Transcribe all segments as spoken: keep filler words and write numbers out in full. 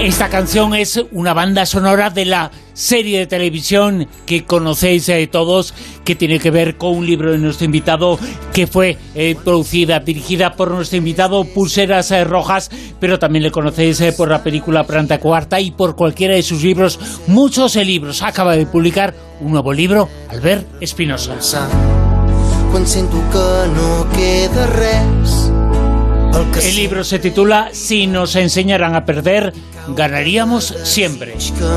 Esta canción es una banda sonora de la serie de televisión que conocéis eh, todos, que tiene que ver con un libro de nuestro invitado, que fue eh, producida, dirigida por nuestro invitado, Pulseras eh, Rojas, pero también le conocéis eh, por la película Planta Cuarta y por cualquiera de sus libros, muchos eh, libros. Acaba de publicar un nuevo libro, Albert Espinosa. El libro se titula Si nos enseñaran a perder, ganaríamos siempre.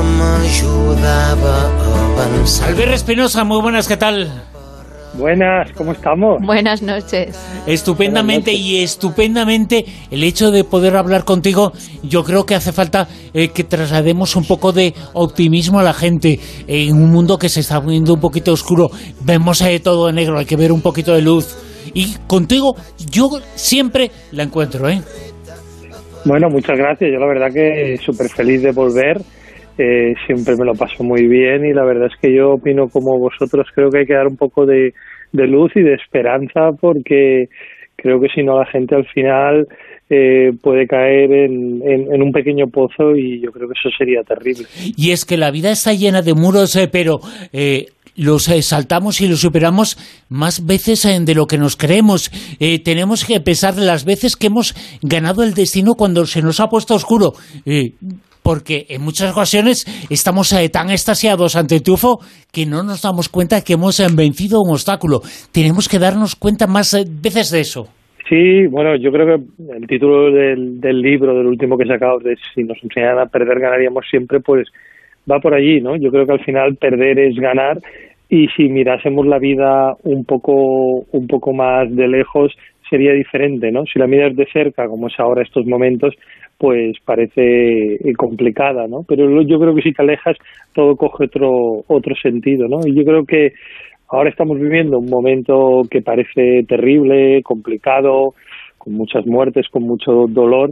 Albert Espinosa, muy buenas, ¿qué tal? Buenas, ¿cómo estamos? Buenas noches. Estupendamente. Buenas noches. Y estupendamente el hecho de poder hablar contigo. Yo creo que hace falta eh, que traslademos un poco de optimismo a la gente en un mundo que se está poniendo un poquito oscuro. Vemos eh, todo de negro, hay que ver un poquito de luz. Y contigo yo siempre la encuentro, ¿eh? Bueno, muchas gracias. Yo la verdad que súper feliz de volver. Eh, siempre me lo paso muy bien y la verdad es que yo opino como vosotros. Creo que hay que dar un poco de, de luz y de esperanza, porque creo que si no la gente al final eh, puede caer en, en, en un pequeño pozo y yo creo que eso sería terrible. Y es que la vida está llena de muros, eh, pero... Eh, los eh, saltamos y los superamos más veces eh, de lo que nos creemos. Eh, tenemos que pensar las veces que hemos ganado el destino cuando se nos ha puesto oscuro. Eh, porque en muchas ocasiones estamos eh, tan extasiados ante el triunfo que no nos damos cuenta que hemos eh, vencido un obstáculo. Tenemos que darnos cuenta más eh, veces de eso. Sí, bueno, yo creo que el título del, del libro, del último que he sacado, de Si nos enseñaran a perder, ganaríamos siempre, pues va por allí, ¿no? Yo creo que al final perder es ganar, y si mirásemos la vida un poco un poco más de lejos sería diferente, ¿no? Si la miras de cerca, como es ahora estos momentos, pues parece complicada, ¿no? Pero yo creo que si te alejas todo coge otro otro sentido, ¿no? Y yo creo que ahora estamos viviendo un momento que parece terrible, complicado, con muchas muertes, con mucho dolor,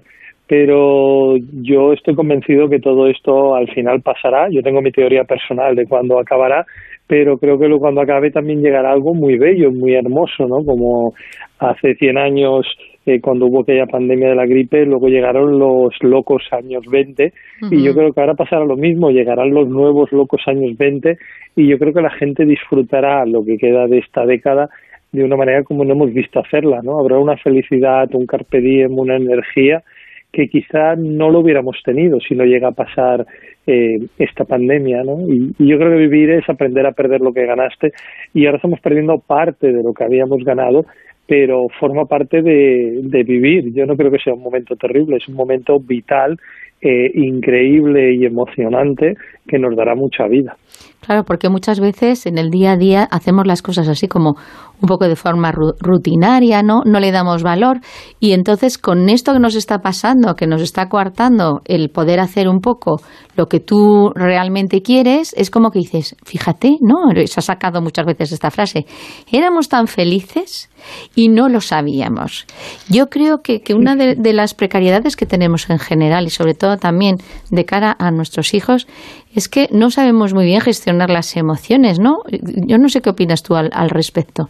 pero yo estoy convencido que todo esto al final pasará. Yo tengo mi teoría personal de cuándo acabará, pero creo que cuando acabe también llegará algo muy bello, muy hermoso, ¿no? Como hace cien años, eh, cuando hubo aquella pandemia de la gripe, luego llegaron los locos años veinte, uh-huh. Y yo creo que ahora pasará lo mismo, llegarán los nuevos locos años veinte, y yo creo que la gente disfrutará lo que queda de esta década de una manera como no hemos visto hacerla, ¿no? Habrá una felicidad, un carpe diem, una energía que quizá no lo hubiéramos tenido si no llega a pasar eh, esta pandemia, ¿no? Y, y yo creo que vivir es aprender a perder lo que ganaste, y ahora estamos perdiendo parte de lo que habíamos ganado, pero forma parte de, de vivir. Yo no creo que sea un momento terrible, es un momento vital, eh, increíble y emocionante que nos dará mucha vida. Claro, porque muchas veces en el día a día hacemos las cosas así como un poco de forma rutinaria, ¿no? No le damos valor, y entonces con esto que nos está pasando, que nos está coartando el poder hacer un poco lo que tú realmente quieres, es como que dices, fíjate, ¿no? Se ha sacado muchas veces esta frase, éramos tan felices y no lo sabíamos. Yo creo que, que una de, de las precariedades que tenemos en general, y sobre todo también de cara a nuestros hijos, es que no sabemos muy bien gestionar las emociones, ¿no? Yo no sé qué opinas tú al, al respecto.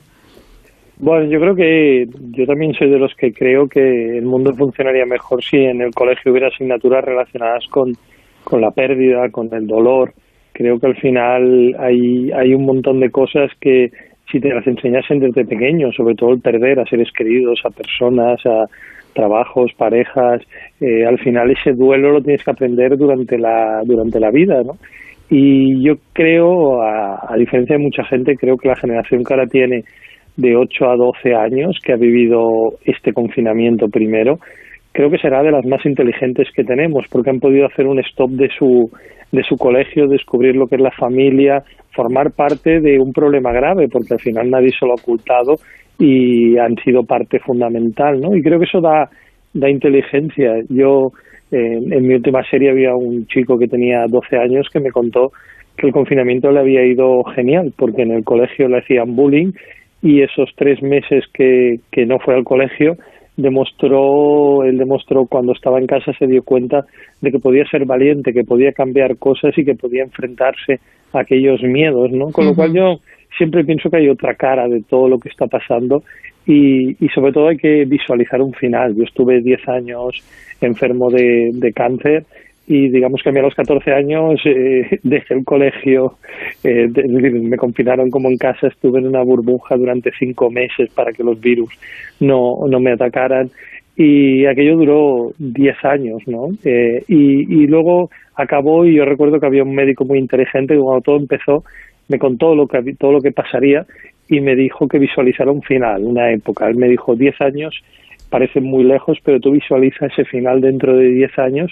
Bueno, yo creo que yo también soy de los que creo que el mundo funcionaría mejor si en el colegio hubiera asignaturas relacionadas con, con la pérdida, con el dolor. Creo que al final hay, hay un montón de cosas que si te las enseñasen desde pequeño, sobre todo el perder a seres queridos, a personas, a trabajos, parejas, eh, al final ese duelo lo tienes que aprender durante la durante la vida, ¿no? Y yo creo, a, a diferencia de mucha gente, creo que la generación que ahora tiene de ocho a doce años, que ha vivido este confinamiento primero, creo que será de las más inteligentes que tenemos, porque han podido hacer un stop de su de su colegio, descubrir lo que es la familia, formar parte de un problema grave, porque al final nadie se lo ha ocultado y han sido parte fundamental, ¿no? Y creo que eso da, da inteligencia. Yo, eh, en mi última serie había un chico que tenía doce años que me contó que el confinamiento le había ido genial, porque en el colegio le hacían bullying, y esos tres meses que, que no fue al colegio, demostró, él demostró cuando estaba en casa, se dio cuenta de que podía ser valiente, que podía cambiar cosas y que podía enfrentarse a aquellos miedos, ¿no? Con uh-huh. lo cual yo siempre pienso que hay otra cara de todo lo que está pasando, y, y sobre todo hay que visualizar un final. Yo estuve diez años enfermo de, de cáncer, y digamos que a mí a los catorce años eh, dejé el colegio, eh, de, me confinaron como en casa, estuve en una burbuja durante cinco meses para que los virus no, no me atacaran, y aquello duró diez años, ¿no? Eh, y, y luego acabó, y yo recuerdo que había un médico muy inteligente que cuando todo empezó me contó lo que, todo lo que pasaría y me dijo que visualizara un final, una época. Él me dijo, diez años parecen muy lejos, pero tú visualiza ese final dentro de diez años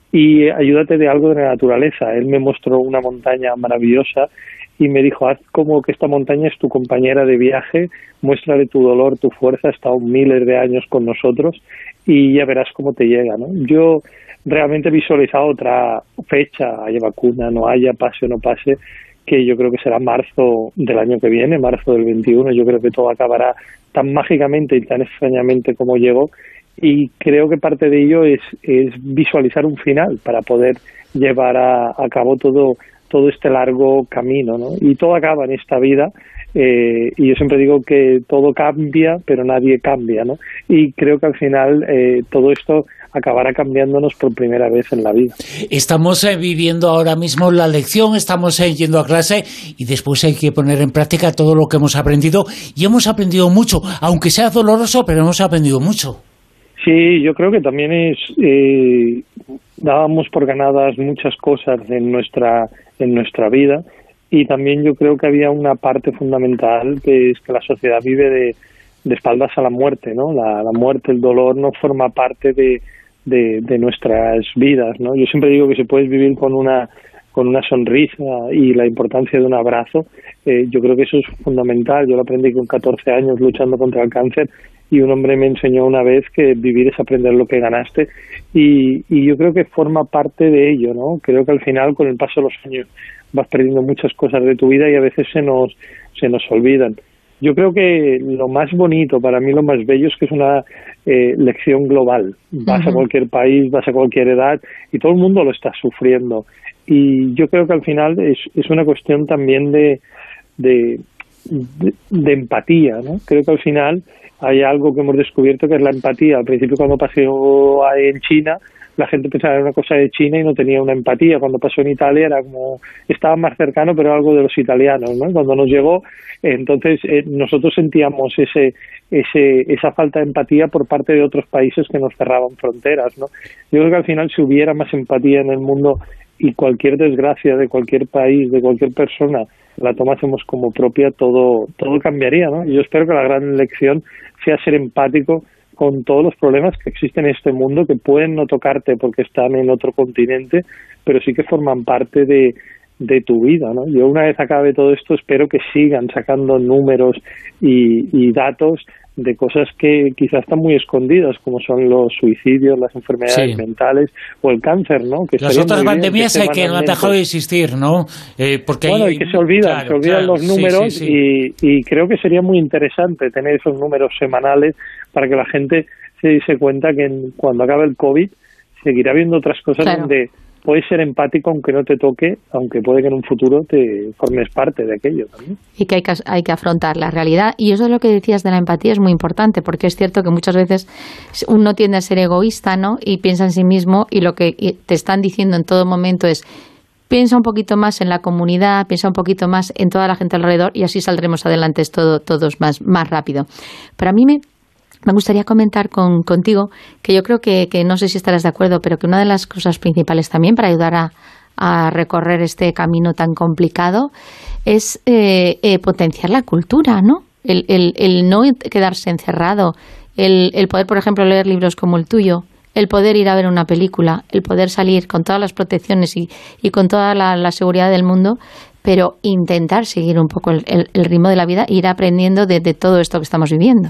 y ayúdate de algo de la naturaleza. Él me mostró una montaña maravillosa y me dijo, haz como que esta montaña es tu compañera de viaje, muéstrale tu dolor, tu fuerza, ha estado miles de años con nosotros y ya verás cómo te llega, ¿no? Yo realmente he visualizado otra fecha, haya vacuna, no haya, pase o no pase, que yo creo que será marzo del año que viene, marzo del veintiuno. Yo creo que todo acabará tan mágicamente y tan extrañamente como llegó, y creo que parte de ello es, es visualizar un final para poder llevar a, a cabo todo, todo este largo camino, ¿no? Y todo acaba en esta vida, eh, y yo siempre digo que todo cambia, pero nadie cambia, ¿no? Y creo que al final eh, todo esto acabará cambiándonos por primera vez en la vida. Estamos eh, viviendo ahora mismo la lección, estamos eh, yendo a clase y después hay que poner en práctica todo lo que hemos aprendido, y hemos aprendido mucho, aunque sea doloroso, pero hemos aprendido mucho. Sí, yo creo que también es eh, dábamos por ganadas muchas cosas en nuestra en nuestra vida, y también yo creo que había una parte fundamental que es que la sociedad vive de, de espaldas a la muerte, ¿no? La, la muerte, el dolor no forma parte de, de, de nuestras vidas, ¿no? Yo siempre digo que si puedes vivir con una con una sonrisa y la importancia de un abrazo, eh, yo creo que eso es fundamental. Yo lo aprendí con catorce años luchando contra el cáncer, y un hombre me enseñó una vez que vivir es aprender lo que ganaste, y, y yo creo que forma parte de ello, ¿no? Creo que al final, con el paso de los años, vas perdiendo muchas cosas de tu vida y a veces se nos se nos olvidan. Yo creo que lo más bonito, para mí lo más bello, es que es una eh, lección global. Vas uh-huh. a cualquier país, vas a cualquier edad, y todo el mundo lo está sufriendo. Y yo creo que al final es, es una cuestión también de, de, de, de empatía, ¿no? Creo que al final hay algo que hemos descubierto, que es la empatía. Al principio, cuando pasó en China, la gente pensaba que era una cosa de China y no tenía una empatía. Cuando pasó en Italia era como, estaba más cercano, pero algo de los italianos, ¿no? Cuando nos llegó, entonces eh, nosotros sentíamos ese, ese, esa falta de empatía por parte de otros países que nos cerraban fronteras, ¿no? Yo creo que al final, si hubiera más empatía en el mundo y cualquier desgracia de cualquier país, de cualquier persona, la tomásemos como propia, todo, todo cambiaría, ¿no? Y yo espero que la gran lección sea ser empático con todos los problemas que existen en este mundo, que pueden no tocarte porque están en otro continente, pero sí que forman parte de, de tu vida, ¿no? Yo, una vez acabe todo esto, espero que sigan sacando números y, y datos de cosas que quizás están muy escondidas, como son los suicidios, las enfermedades sí. mentales o el cáncer, ¿no? Que las otras pandemias que, que no han dejado de existir, ¿no? Eh, porque bueno, hay... y que se olvidan, claro, se olvidan claro, los números, sí, sí, sí. Y, y creo que sería muy interesante tener esos números semanales para que la gente se diese cuenta que en, cuando acabe el COVID seguirá habiendo otras cosas claro. donde puedes ser empático aunque no te toque, aunque puede que en un futuro te formes parte de aquello también. Y que hay que, hay que afrontar la realidad. Y eso es lo que decías de la empatía, es muy importante, porque es cierto que muchas veces uno tiende a ser egoísta, ¿no? Y piensa en sí mismo, y lo que te están diciendo en todo momento es: piensa un poquito más en la comunidad, piensa un poquito más en toda la gente alrededor, y así saldremos adelante todo, todos más, más rápido. Para mí me... Me gustaría comentar con, contigo que yo creo que, que, no sé si estarás de acuerdo, pero que una de las cosas principales también para ayudar a, a recorrer este camino tan complicado es eh, eh, potenciar la cultura, ¿no? El, el, el no quedarse encerrado, el, el poder, por ejemplo, leer libros como el tuyo, el poder ir a ver una película, el poder salir con todas las protecciones y, y con toda la, la seguridad del mundo, pero intentar seguir un poco el, el, el ritmo de la vida e ir aprendiendo de, de todo esto que estamos viviendo.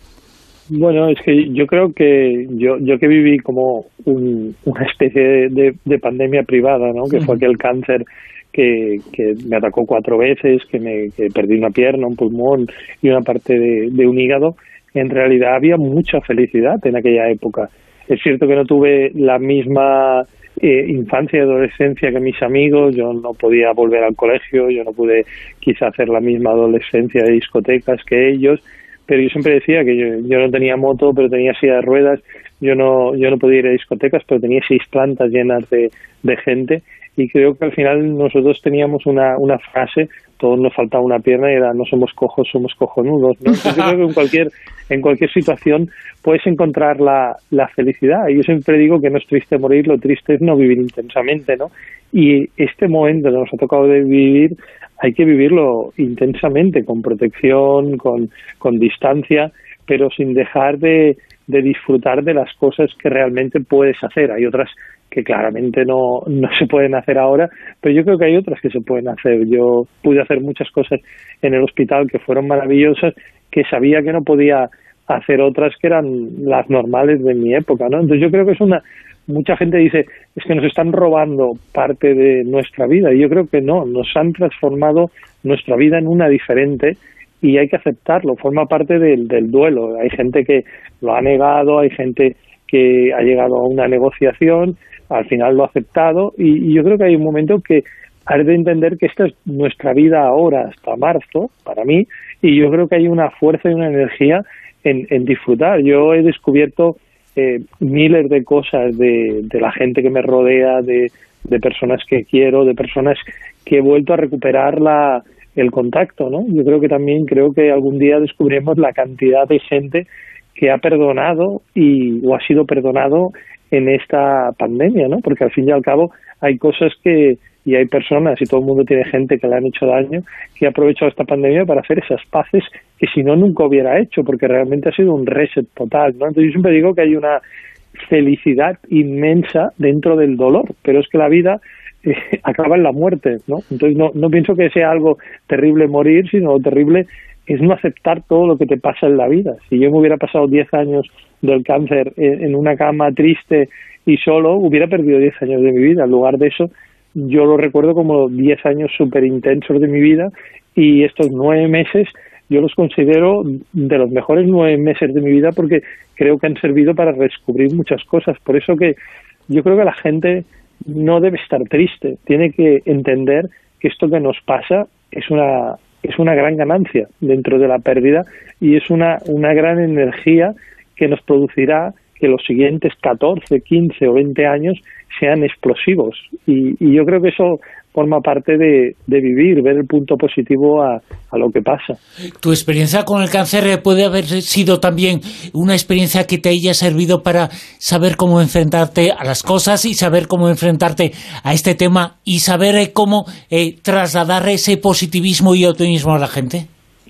Bueno, es que yo creo que yo yo que viví como un, una especie de, de, de pandemia privada, ¿no? Que fue aquel cáncer que, que me atacó cuatro veces, que me que perdí una pierna, un pulmón y una parte de, de un hígado. En realidad había mucha felicidad en aquella época. Es cierto que no tuve la misma eh, infancia y adolescencia que mis amigos. Yo no podía volver al colegio, yo no pude quizá hacer la misma adolescencia de discotecas que ellos. Pero yo siempre decía que yo, yo no tenía moto, pero tenía silla de ruedas. yo no yo no podía ir a discotecas, pero tenía seis plantas llenas de, de gente, y creo que al final nosotros teníamos una, una frase, todos nos faltaba una pierna, y era: no somos cojos, somos cojonudos, ¿no? Entonces, yo creo que en cualquier, en cualquier situación puedes encontrar la, la felicidad. Y yo siempre digo que no es triste morir, lo triste es no vivir intensamente, ¿no? Y este momento que nos ha tocado de vivir, hay que vivirlo intensamente, con protección, con, con distancia, pero sin dejar de, de disfrutar de las cosas que realmente puedes hacer. Hay otras que claramente no, no se pueden hacer ahora, pero yo creo que hay otras que se pueden hacer. Yo pude hacer muchas cosas en el hospital que fueron maravillosas, que sabía que no podía hacer otras que eran las normales de mi época, ¿no? Entonces yo creo que es una... Mucha gente dice, es que nos están robando parte de nuestra vida, y yo creo que no, nos han transformado nuestra vida en una diferente, y hay que aceptarlo, forma parte del, del duelo. Hay gente que lo ha negado, hay gente que ha llegado a una negociación, al final lo ha aceptado, y, y yo creo que hay un momento que hay de entender que esta es nuestra vida ahora, hasta marzo, para mí, y yo creo que hay una fuerza y una energía en, en disfrutar. Yo he descubierto eh, miles de cosas de, de la gente que me rodea, de, de personas que quiero, de personas que he vuelto a recuperar la, el contacto, ¿no? Yo creo que también, creo que algún día descubriremos la cantidad de gente que ha perdonado y o ha sido perdonado en esta pandemia, ¿no? Porque al fin y al cabo hay cosas que, y hay personas, y todo el mundo tiene gente que le han hecho daño, que ha aprovechado esta pandemia para hacer esas paces que si no nunca hubiera hecho, porque realmente ha sido un reset total, ¿no? Entonces yo siempre digo que hay una felicidad inmensa dentro del dolor, pero es que la vida eh, acaba en la muerte, ¿no? Entonces no, no pienso que sea algo terrible morir, sino lo terrible es no aceptar todo lo que te pasa en la vida. Si yo me hubiera pasado diez años del cáncer en una cama triste y solo, hubiera perdido diez años de mi vida. En lugar de eso, yo lo recuerdo como diez años súper intensos de mi vida, y estos nueve meses yo los considero de los mejores nueve meses de mi vida, porque creo que han servido para descubrir muchas cosas. Por eso que yo creo que la gente no debe estar triste, tiene que entender que esto que nos pasa es una es una gran ganancia dentro de la pérdida, y es una, una gran energía que nos producirá que los siguientes catorce, quince o veinte años sean explosivos. Y, y yo creo que eso forma parte de, de vivir, ver el punto positivo a, a lo que pasa. ¿Tu experiencia con el cáncer puede haber sido también una experiencia que te haya servido para saber cómo enfrentarte a las cosas y saber cómo enfrentarte a este tema y saber cómo eh, trasladar ese positivismo y optimismo a la gente?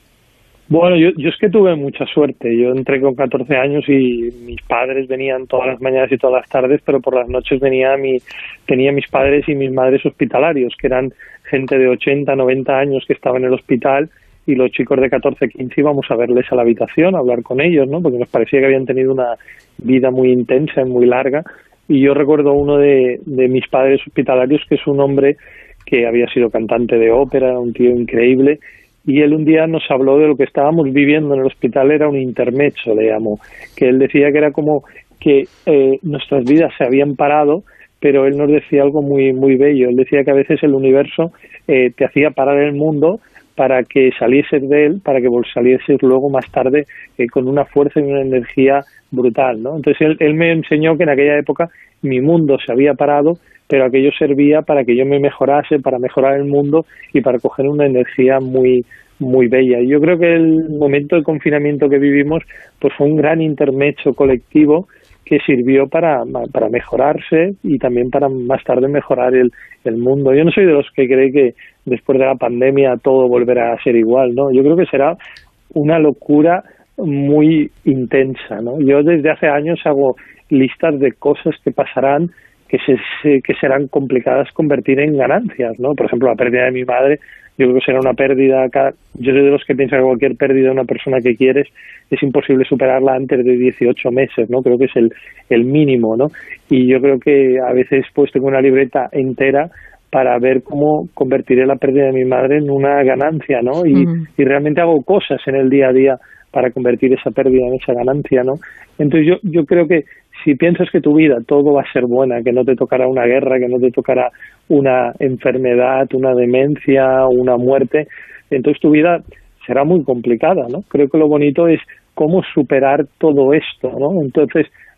Bueno, yo, yo es que tuve mucha suerte. Yo entré con catorce años y mis padres venían todas las mañanas y todas las tardes, pero por las noches venía mi, tenía mis padres y mis madres hospitalarios, que eran gente de ochenta, noventa años que estaban en el hospital, y los chicos de catorce, quince íbamos a verles a la habitación, a hablar con ellos, ¿no? Porque nos parecía que habían tenido una vida muy intensa y muy larga. Y yo recuerdo uno de, de mis padres hospitalarios, que es un hombre que había sido cantante de ópera, un tío increíble, y él un día nos habló de lo que estábamos viviendo en el hospital. Era un intermezzo, le llamó, que él decía que era como que eh, nuestras vidas se habían parado, pero él nos decía algo muy muy bello. Él decía que a veces el universo eh, te hacía parar el mundo para que salieses de él, para que salieses luego más tarde eh, con una fuerza y una energía brutal, ¿no? Entonces él, él me enseñó que en aquella época mi mundo se había parado, pero aquello servía para que yo me mejorase, para mejorar el mundo y para coger una energía muy muy bella. Y yo creo que el momento de confinamiento que vivimos pues fue un gran intermezzo colectivo que sirvió para, para mejorarse y también para más tarde mejorar el, el mundo. Yo no soy de los que cree que después de la pandemia todo volverá a ser igual, ¿no? Yo creo que será una locura muy intensa, ¿no? Yo desde hace años hago listas de cosas que pasarán que se, que serán complicadas convertir en ganancias, ¿no? Por ejemplo, la pérdida de mi madre, yo creo que será una pérdida, yo soy de los que piensan que cualquier pérdida de una persona que quieres es imposible superarla antes de dieciocho meses, ¿no? Creo que es el, el mínimo, ¿no? Y yo creo que a veces pues tengo una libreta entera para ver cómo convertiré la pérdida de mi madre en una ganancia, ¿no? Y, uh-huh. y realmente hago cosas en el día a día para convertir esa pérdida en esa ganancia, ¿no? Entonces yo, yo creo que si piensas que tu vida todo va a ser buena, que no te tocará una guerra, que no te tocará una enfermedad, una demencia, una muerte, entonces tu vida será muy complicada, ¿no? Creo que lo bonito es cómo superar todo esto, ¿no? Entonces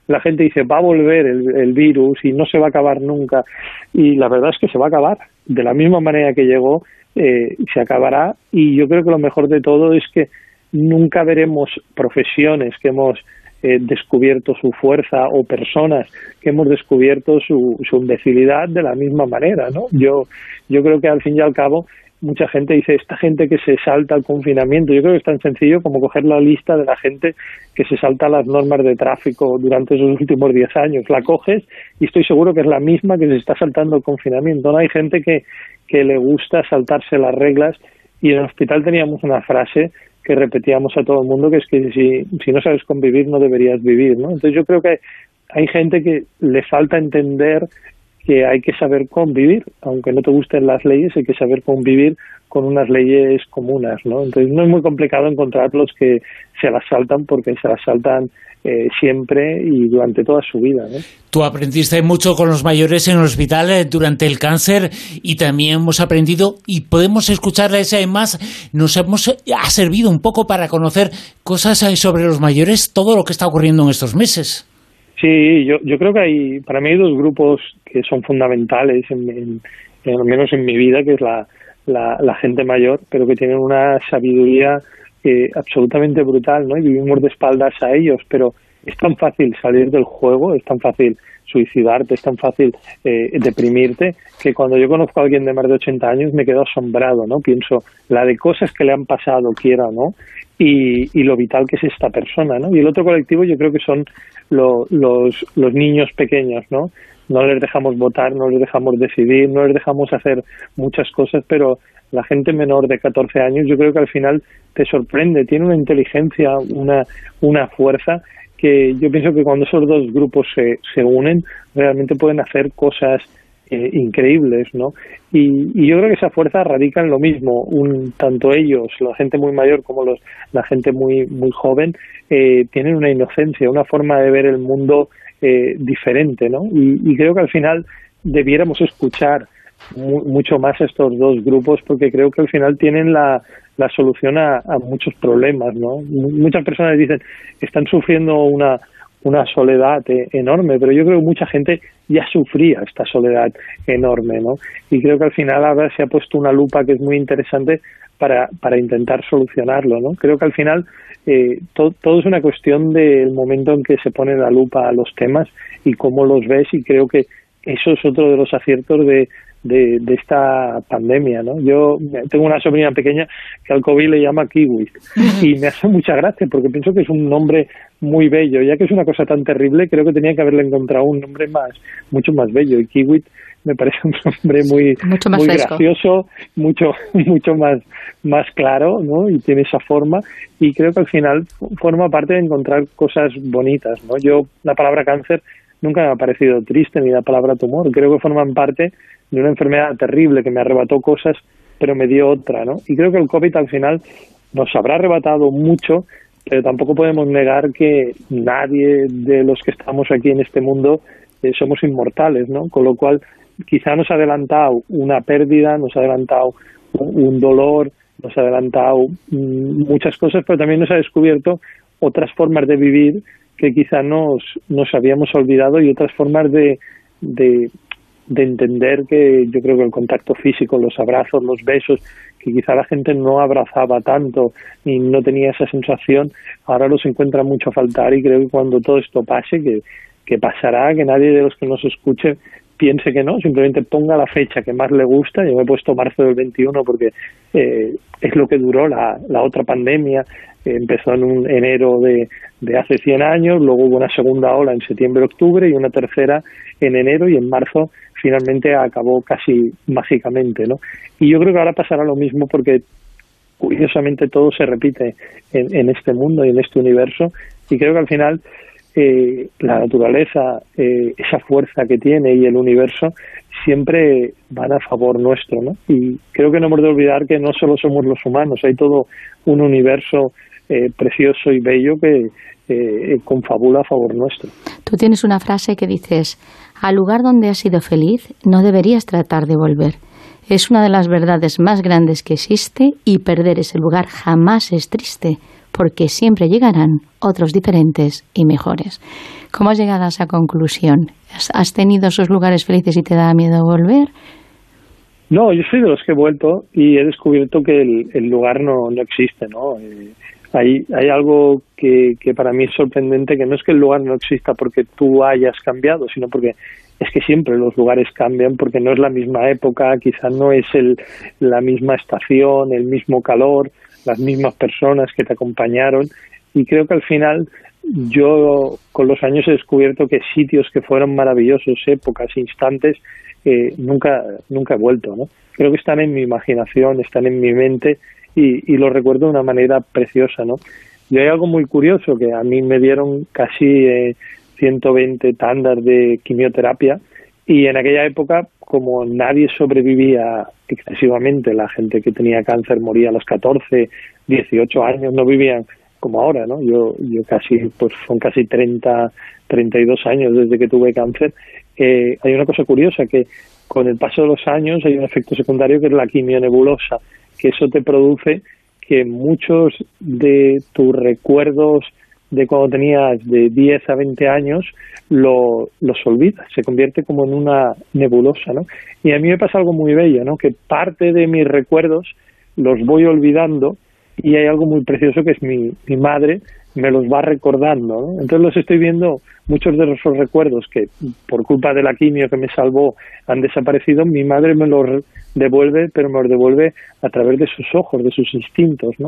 la gente dice, va a volver el, el virus y no se va a acabar nunca. Y la verdad es que se va a acabar. De la misma manera que llegó, eh, se acabará. Y yo creo que lo mejor de todo es que nunca veremos profesiones que hemos eh, descubierto su fuerza o personas que hemos descubierto su, su imbecilidad de la misma manera, ¿no? Yo, yo creo que al fin y al cabo mucha gente dice, esta gente que se salta el confinamiento, yo creo que es tan sencillo como coger la lista de la gente que se salta las normas de tráfico durante esos últimos diez años. La coges y estoy seguro que es la misma que se está saltando el confinamiento. No hay gente que, que le gusta saltarse las reglas, y en el hospital teníamos una frase que repetíamos a todo el mundo, que es que si, si no sabes convivir no deberías vivir, ¿no? Entonces yo creo que hay gente que le falta entender que hay que saber convivir, aunque no te gusten las leyes, hay que saber convivir con unas leyes comunas, ¿no? Entonces no es muy complicado encontrar los que se las saltan, porque se las saltan eh, siempre y durante toda su vida, ¿no? Tú aprendiste mucho con los mayores en el hospital eh, durante el cáncer, y también hemos aprendido y podemos escucharles eh, más. Nos hemos ha servido un poco para conocer cosas eh, sobre los mayores, todo lo que está ocurriendo en estos meses. Sí, yo, yo creo que hay, para mí hay dos grupos que son fundamentales, en, en, en, al menos en mi vida, que es la, la, la gente mayor, pero que tienen una sabiduría eh, absolutamente brutal, ¿no? Y vivimos de espaldas a ellos, pero es tan fácil salir del juego, es tan fácil suicidarte, es tan fácil eh, deprimirte, que cuando yo conozco a alguien de más de ochenta años me quedo asombrado, ¿no? Pienso la de cosas que le han pasado, quiera o no, y, y lo vital que es esta persona, ¿no? Y el otro colectivo yo creo que son lo, los, los niños pequeños, ¿no? No les dejamos votar, no les dejamos decidir, no les dejamos hacer muchas cosas, pero la gente menor de catorce años yo creo que al final te sorprende, tiene una inteligencia, una, una fuerza, que yo pienso que cuando esos dos grupos se, se unen, realmente pueden hacer cosas eh, increíbles, ¿no? Y, y yo creo que esa fuerza radica en lo mismo, un, tanto ellos, la gente muy mayor como los, la gente muy, muy joven, eh, tienen una inocencia, una forma de ver el mundo eh, diferente, ¿no? Y, y creo que al final debiéramos escuchar mu mucho más a estos dos grupos, porque creo que al final tienen la, la solución a, a muchos problemas, ¿no? Muchas personas dicen que están sufriendo una, una soledad eh, enorme, pero yo creo que mucha gente ya sufría esta soledad enorme, ¿no? Y creo que al final ahora se ha puesto una lupa que es muy interesante para, para intentar solucionarlo, ¿no? Creo que al final eh, to, todo es una cuestión del momento en que se pone la lupa a los temas y cómo los ves, y creo que eso es otro de los aciertos de De, de esta pandemia, ¿no? Yo tengo una sobrina pequeña que al COVID le llama Kiwi y me hace mucha gracia porque pienso que es un nombre muy bello, ya que es una cosa tan terrible, creo que tenía que haberle encontrado un nombre más, mucho más bello, y Kiwi me parece un nombre muy, mucho más muy fresco, gracioso, mucho, mucho más, más claro, ¿no? Y tiene esa forma, y creo que al final forma parte de encontrar cosas bonitas, ¿no? Yo, la palabra cáncer nunca me ha parecido triste, ni la palabra tumor, creo que forman parte de una enfermedad terrible que me arrebató cosas, pero me dio otra, ¿no? Y creo que el COVID al final nos habrá arrebatado mucho, pero tampoco podemos negar que nadie de los que estamos aquí en este mundo eh, somos inmortales, ¿no? Con lo cual, quizá nos ha adelantado una pérdida, nos ha adelantado un, un dolor, nos ha adelantado mm, muchas cosas, pero también nos ha descubierto otras formas de vivir que quizá nos, nos habíamos olvidado, y otras formas de, de de entender que yo creo que el contacto físico, los abrazos, los besos, que quizá la gente no abrazaba tanto y no tenía esa sensación, ahora los encuentra mucho a faltar, y creo que cuando todo esto pase, que, que pasará, que nadie de los que nos escuche piense que no, simplemente ponga la fecha que más le gusta. Yo me he puesto marzo del veintiuno porque eh, es lo que duró la, la otra pandemia. Eh, empezó en un enero de, de hace cien años, luego hubo una segunda ola en septiembre-octubre y una tercera en enero, y en marzo finalmente acabó casi mágicamente, ¿no? Y yo creo que ahora pasará lo mismo, porque curiosamente todo se repite en, en este mundo y en este universo, y creo que al final eh, la naturaleza, eh, esa fuerza que tiene, y el universo siempre van a favor nuestro, ¿no? Y creo que no hemos de olvidar que no solo somos los humanos, hay todo un universo eh, precioso y bello que eh, confabula a favor nuestro. Tú tienes una frase que dices: al lugar donde has sido feliz no deberías tratar de volver. es una de las verdades más grandes que existe y perder ese lugar jamás es triste, porque siempre llegarán otros diferentes y mejores. ¿Cómo has llegado a esa conclusión? ¿Has tenido esos lugares felices y te da miedo volver? No, yo soy de los que he vuelto y he descubierto que el, el lugar no, no existe, ¿no? Eh, hay, hay algo que, que para mí es sorprendente, que no es que el lugar no exista porque tú hayas cambiado, sino porque es que siempre los lugares cambian, porque no es la misma época, quizás no es el, la misma estación, el mismo calor, las mismas personas que te acompañaron, y creo que al final yo con los años he descubierto que sitios que fueron maravillosos, épocas, instantes, eh, nunca nunca he vuelto, ¿no? Creo que están en mi imaginación, están en mi mente y, y los recuerdo de una manera preciosa, ¿no? Y hay algo muy curioso, que a mí me dieron casi eh, ciento veinte tandas de quimioterapia, y en aquella época, como nadie sobrevivía excesivamente, la gente que tenía cáncer moría a los catorce, dieciocho años, no vivían como ahora, ¿no? Yo yo casi, pues son casi treinta, treinta y dos años desde que tuve cáncer. Eh, hay una cosa curiosa, que con el paso de los años hay un efecto secundario que es la quimionebulosa, que eso te produce que muchos de tus recuerdos de cuando tenías de diez a veinte años lo, los olvidas, se convierte como en una nebulosa, ¿no? Y a mí me pasa algo muy bello, ¿no? Que parte de mis recuerdos los voy olvidando y hay algo muy precioso, que es mi, mi madre me los va recordando, ¿no? Entonces los estoy viendo, muchos de esos recuerdos que por culpa de la quimio que me salvó han desaparecido, mi madre me los devuelve, pero me los devuelve a través de sus ojos, de sus instintos, ¿no?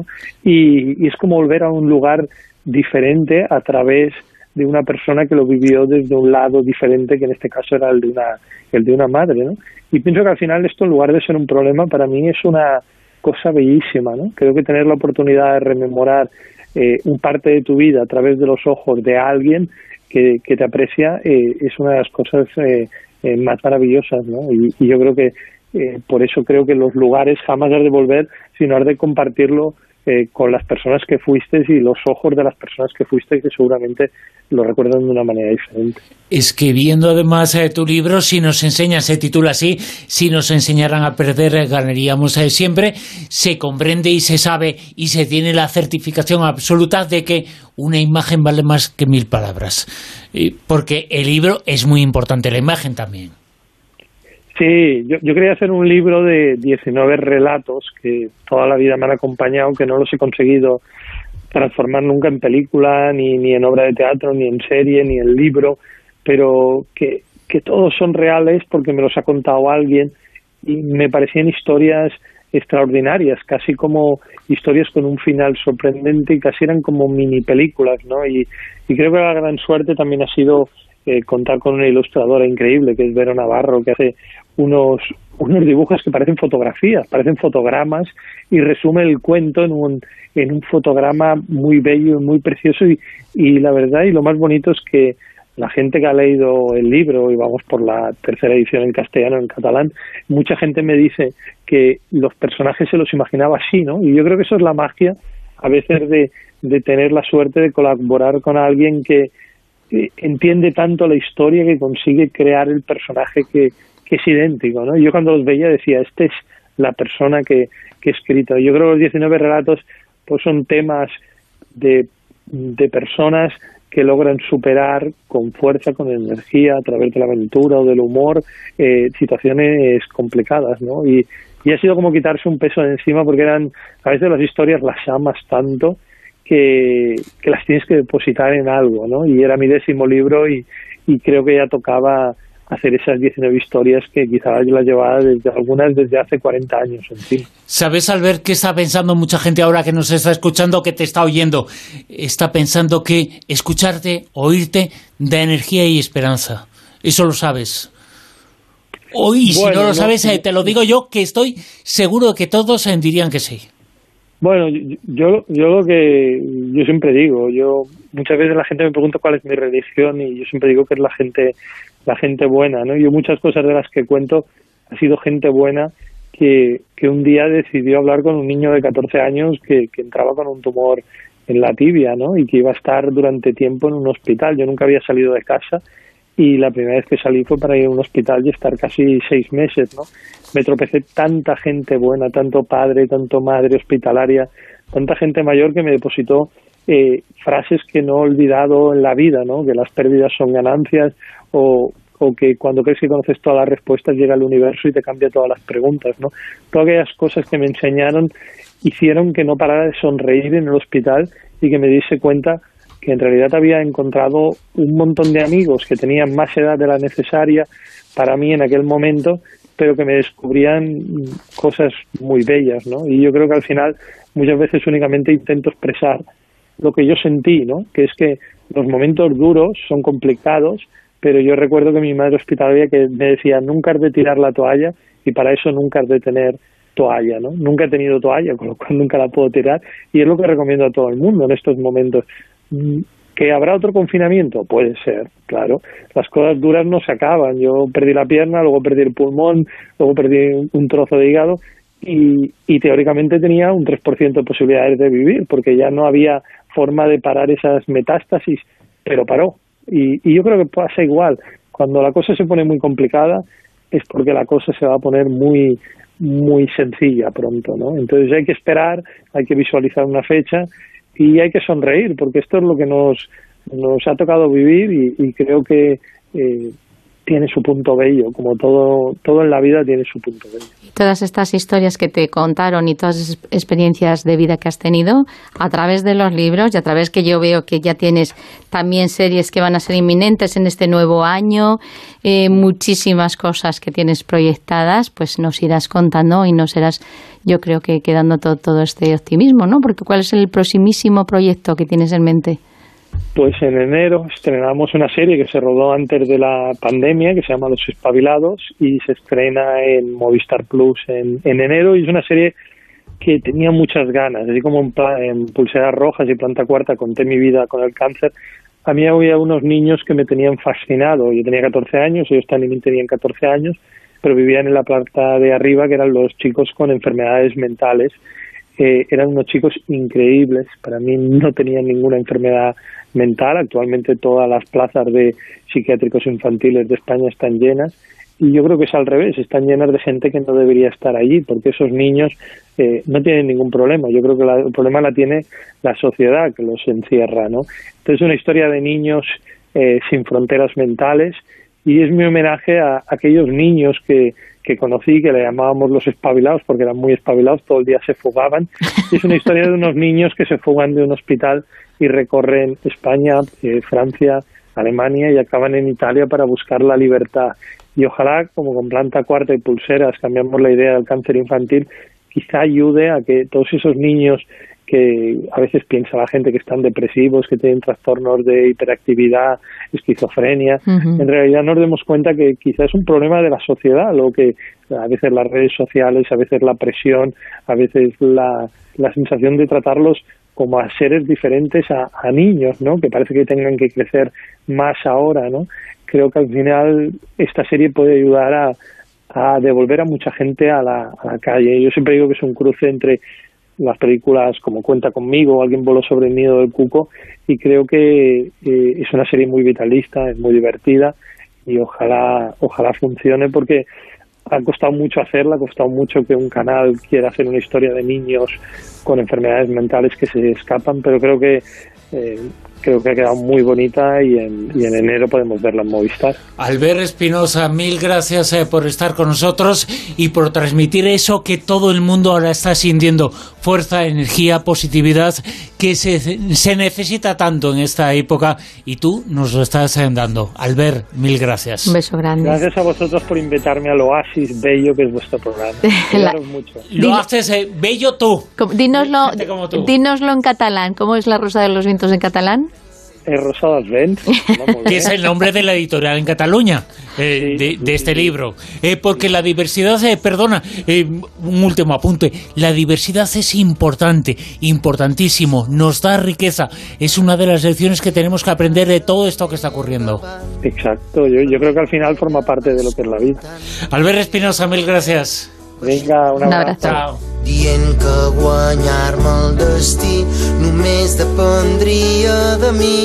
Y, y es como volver a un lugar diferente a través de una persona que lo vivió desde un lado diferente, que en este caso era el de una, el de una madre, ¿no? Y pienso que al final esto, en lugar de ser un problema, para mí es una cosa bellísima, ¿no? Creo que tener la oportunidad de rememorar eh, un parte de tu vida a través de los ojos de alguien que, que te aprecia eh, es una de las cosas eh, eh, más maravillosas, ¿no? Y, y yo creo que eh, por eso creo que los lugares jamás has de volver, sino has de compartirlo eh, con las personas que fuiste y los ojos de las personas que fuiste, que seguramente lo recuerdan de una manera diferente. Es que viendo además eh, tu libro, Si nos enseñan, se titula así, Si nos enseñaran a perder, eh, ganaríamos eh, siempre, se comprende y se sabe y se tiene la certificación absoluta de que una imagen vale más que mil palabras. Eh, porque el libro es muy importante, la imagen también. Sí, yo, yo quería hacer un libro de diecinueve relatos que toda la vida me han acompañado, que no los he conseguido transformar nunca en película, ni, ni en obra de teatro, ni en serie, ni en libro, pero que, que todos son reales porque me los ha contado alguien y me parecían historias extraordinarias, casi como historias con un final sorprendente y casi eran como mini películas, ¿no? Y, y creo que la gran suerte también ha sido eh, contar con una ilustradora increíble, que es Vero Navarro, que hace unos unos dibujos que parecen fotografías, parecen fotogramas, y resume el cuento en un en un fotograma muy bello y muy precioso, y, y la verdad y lo más bonito es que la gente que ha leído el libro, y vamos por la tercera edición en castellano, en catalán, mucha gente me dice que los personajes se los imaginaba así, ¿no? Y yo creo que eso es la magia, a veces, de, de tener la suerte de colaborar con alguien que entiende tanto la historia, que consigue crear el personaje que, que es idéntico, ¿no? Y yo cuando los veía decía, esta es la persona que, que he escrito. Yo creo que los diecinueve relatos pues son temas de, de personas que logran superar con fuerza, con energía, a través de la aventura o del humor, eh, situaciones complicadas, ¿no? Y, y ha sido como quitarse un peso de encima, porque eran, a veces las historias las amas tanto que, que las tienes que depositar en algo, ¿no? Y era mi décimo libro y, y creo que ya tocaba hacer esas diecinueve historias que quizás yo las llevaba desde algunas desde hace cuarenta años encima. ¿Sabes, Albert, qué está pensando mucha gente ahora que nos está escuchando, que te está oyendo? Está pensando que escucharte, oírte, da energía y esperanza. Eso lo sabes. Hoy, y bueno, si no lo sabes, no, te lo digo yo, que estoy seguro de que todos dirían que sí. Bueno, yo, yo lo que yo siempre digo, yo muchas veces la gente me pregunta cuál es mi religión y yo siempre digo que es la gente la gente buena, ¿no? Yo muchas cosas de las que cuento ha sido gente buena que, que un día decidió hablar con un niño de catorce años que, que entraba con un tumor en la tibia, ¿no? Y que iba a estar durante tiempo en un hospital. Yo nunca había salido de casa y la primera vez que salí fue para ir a un hospital y estar casi seis meses, ¿no? Me tropecé tanta gente buena, tanto padre, tanto madre hospitalaria, tanta gente mayor que me depositó eh, frases que no he olvidado en la vida, ¿no? Que las pérdidas son ganancias, o, o que cuando crees que conoces todas las respuestas llega el universo y te cambia todas las preguntas, ¿no? Todas aquellas cosas que me enseñaron hicieron que no parara de sonreír en el hospital y que me diese cuenta que en realidad había encontrado un montón de amigos que tenían más edad de la necesaria para mí en aquel momento, pero que me descubrían cosas muy bellas, ¿no? Y yo creo que al final muchas veces únicamente intento expresar lo que yo sentí, ¿no? Que es que los momentos duros son complicados, pero yo recuerdo que mi madre hospitalaria que me decía, nunca has de tirar la toalla y para eso nunca has de tener toalla, ¿no? Nunca he tenido toalla, con lo cual nunca la puedo tirar, y es lo que recomiendo a todo el mundo en estos momentos. ¿Que habrá otro confinamiento? Puede ser, claro. Las cosas duras no se acaban. Yo perdí la pierna, luego perdí el pulmón, luego perdí un trozo de hígado y, y teóricamente tenía un tres por ciento de posibilidades de vivir porque ya no había forma de parar esas metástasis, pero paró. Y, y yo creo que pasa igual. Cuando la cosa se pone muy complicada es porque la cosa se va a poner muy, muy sencilla pronto, ¿no? Entonces hay que esperar, hay que visualizar una fecha y hay que sonreír, porque esto es lo que nos, nos ha tocado vivir y, y creo que eh, tiene su punto bello, como todo, todo en la vida tiene su punto bello. Todas estas historias que te contaron y todas esas experiencias de vida que has tenido a través de los libros y a través que yo veo que ya tienes también series que van a ser inminentes en este nuevo año, eh, muchísimas cosas que tienes proyectadas, pues nos irás contando y nos irás, yo creo que quedando todo, todo este optimismo, ¿no? Porque ¿cuál es el próximísimo proyecto que tienes en mente? Pues en enero estrenamos una serie que se rodó antes de la pandemia, que se llama Los Espabilados, y se estrena en Movistar Plus en, en enero, y es una serie que tenía muchas ganas, así como en, en Pulseras Rojas y Planta Cuarta conté mi vida con el cáncer. A mí había unos niños que me tenían fascinado. Yo tenía catorce años, ellos también tenían catorce años, pero vivían en la planta de arriba, que eran los chicos con enfermedades mentales. Eh, eran unos chicos increíbles, para mí no tenían ninguna enfermedad mental. Actualmente todas las plazas de psiquiátricos infantiles de España están llenas, y yo creo que es al revés, están llenas de gente que no debería estar allí, porque esos niños eh, no tienen ningún problema. Yo creo que la, el problema la tiene la sociedad que los encierra, ¿no? Entonces es una historia de niños eh, sin fronteras mentales, y es mi homenaje a, a aquellos niños que que conocí, que le llamábamos los espabilados, porque eran muy espabilados, todo el día se fugaban. Es una historia de unos niños que se fugan de un hospital y recorren España, eh, Francia, Alemania y acaban en Italia para buscar la libertad. Y ojalá, como con Planta Cuarta y Pulseras cambiamos la idea del cáncer infantil, quizá ayude a que todos esos niños que a veces piensa la gente que están depresivos, que tienen trastornos de hiperactividad, esquizofrenia, uh-huh. en realidad nos demos cuenta que quizás es un problema de la sociedad, lo que a veces las redes sociales, a veces la presión, a veces la, la sensación de tratarlos como a seres diferentes a, a niños, ¿no? Que parece que tengan que crecer más ahora, ¿no? Creo que al final esta serie puede ayudar a, a devolver a mucha gente a la, a la calle. Yo siempre digo que es un cruce entre las películas como Cuenta conmigo, Alguien voló sobre el nido del cuco, y creo que eh, es una serie muy vitalista, es muy divertida, y ojalá ojalá funcione, porque ha costado mucho hacerla, ha costado mucho que un canal quiera hacer una historia de niños con enfermedades mentales que se escapan, pero creo que eh, creo que ha quedado muy bonita, y en, y en enero podemos verla en Movistar. Albert Espinosa, mil gracias eh, por estar con nosotros y por transmitir eso que todo el mundo ahora está sintiendo, fuerza, energía, positividad, que se, se necesita tanto en esta época, y tú nos lo estás eh, dando. Albert, mil gracias. Un beso grande. Gracias a vosotros por invitarme al oasis bello que es vuestro programa. La... mucho. Lo haces eh, bello tú. Dínoslo, tú. dínoslo en catalán. ¿Cómo es La Rosa de los Vientos en catalán? El Rosa dels Vents, que es el nombre de la editorial en Cataluña, eh, sí, de, de este sí. libro. Eh, porque la diversidad, eh, perdona, eh, un último apunte, la diversidad es importante, importantísimo, nos da riqueza, es una de las lecciones que tenemos que aprender de todo esto que está ocurriendo. Exacto, yo, yo creo que al final forma parte de lo que es la vida. Albert Espinosa, mil gracias. Vinga, un abrazo. Ciao. Dient que guanyar-me el destí només dependria de mi.